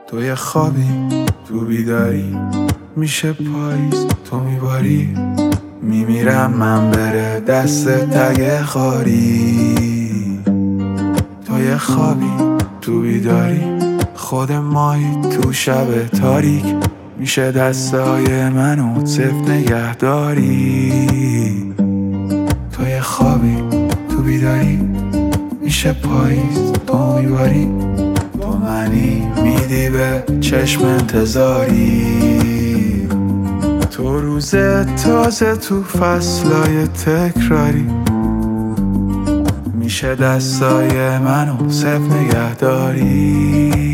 تو یه خوابی تو بیداری، میشه پاییز تو میباری، میمیرم من بره دست تگ خاری. تو یه خوابی تو بیداری، خود مایی تو شب تاریک، میشه دستای منو صفت نگهداری. تو یه خوابی تو بیداری، میشه پاییز تو میباری، تو منی میدی به چشم انتظاری. تو روز تازه تو فصلای تکراری، میشه دستای منو صفت نگهداری.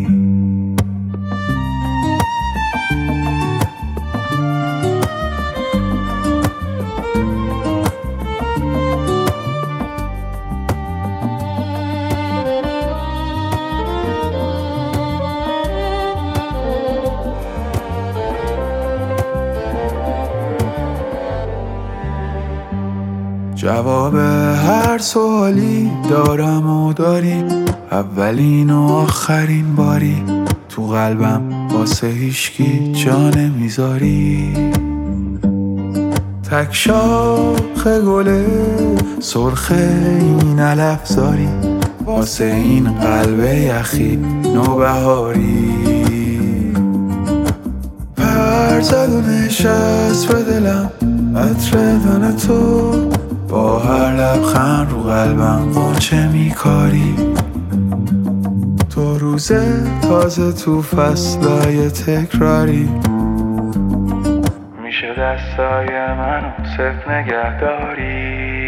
جواب هر سوالی دارم و داری، اولین و آخرین باری تو قلبم واسه هیشکی جا نمیذاری. تک شاخ گله سرخ این علفزاری، واسه این قلب یخی نوبهاری. پر زد و نشست به دلم عطر دن تو، با هر لبخند رو قلبم غنچه میکاری. تو روز تازه تو فصلای تکراری، میشه دستای منو صفت نگهداری.